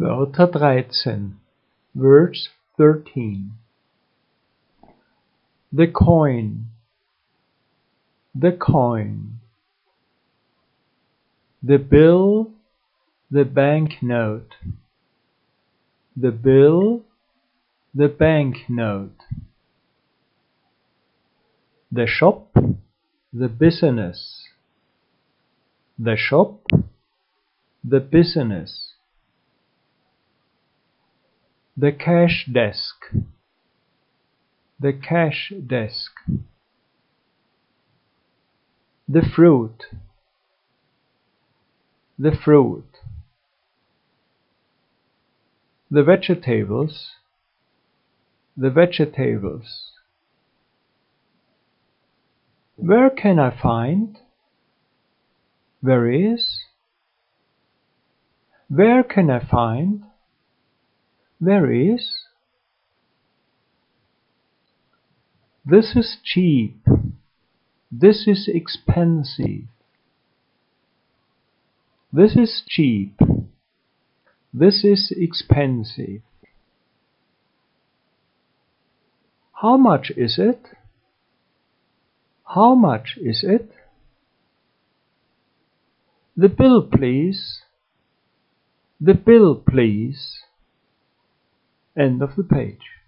Wörter 13. Words 13. The coin. The coin. The bill. The banknote. The bill. The banknote. The shop. The business. The shop. The business. The cash desk. The cash desk. The fruit. The fruit. The vegetables. The vegetables. Where can I find? Where is? Where can I find? Where is? This is cheap. This is expensive. This is cheap. This is expensive. How much is it? How much is it? The bill, please. The bill, please. End of the page.